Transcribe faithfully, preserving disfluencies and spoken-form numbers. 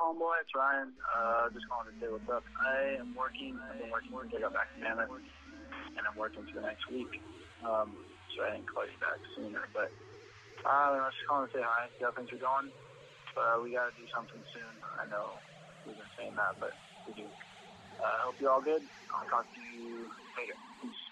homeboy. It's Ryan. Uh, just calling to say what's up. I am working. I've been working since I got back to Mammoth, and I'm working for the next week. Um, so I didn't call you back sooner. But uh, I was just calling to say hi, see how things are going. But uh, we got to do something soon. I know we've been saying that, but we do. Uh, I hope you're all good. I'll talk to you later. Peace.